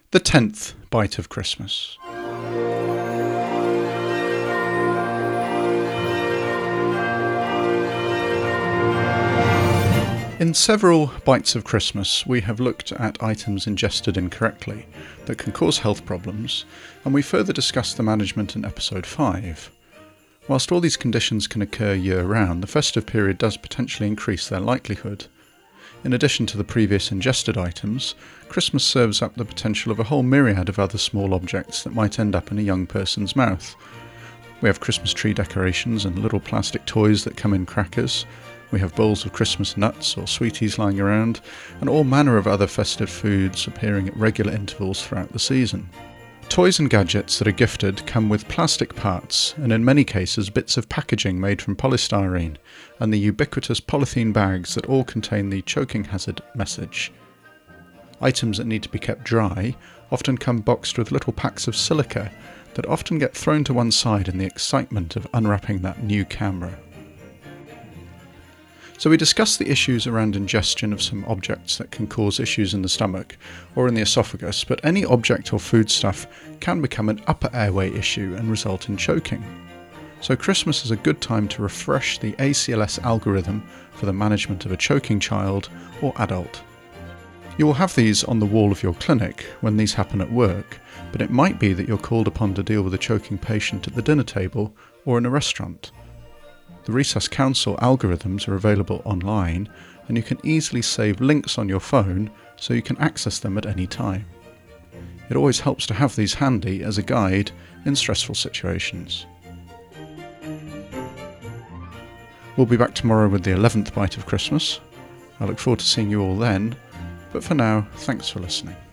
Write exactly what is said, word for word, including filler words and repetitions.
The tenth bite of Christmas. In several bites of Christmas, we have looked at items ingested incorrectly that can cause health problems, and we further discussed the management in episode five. Whilst all these conditions can occur year-round, the festive period does potentially increase their likelihood. In addition to the previous ingested items, Christmas serves up the potential of a whole myriad of other small objects that might end up in a young person's mouth. We have Christmas tree decorations and little plastic toys that come in crackers. We have bowls of Christmas nuts or sweeties lying around, and all manner of other festive foods appearing at regular intervals throughout the season. Toys and gadgets that are gifted come with plastic parts, and in many cases bits of packaging made from polystyrene, and the ubiquitous polythene bags that all contain the choking hazard message. Items that need to be kept dry often come boxed with little packs of silica that often get thrown to one side in the excitement of unwrapping that new camera. So we discussed the issues around ingestion of some objects that can cause issues in the stomach or in the esophagus, but any object or foodstuff can become an upper airway issue and result in choking. So Christmas is a good time to refresh the A C L S algorithm for the management of a choking child or adult. You will have these on the wall of your clinic when these happen at work, but it might be that you're called upon to deal with a choking patient at the dinner table or in a restaurant. The Resus Council algorithms are available online, and you can easily save links on your phone so you can access them at any time. It always helps to have these handy as a guide in stressful situations. We'll be back tomorrow with the eleventh bite of Christmas. I look forward to seeing you all then, but for now, thanks for listening.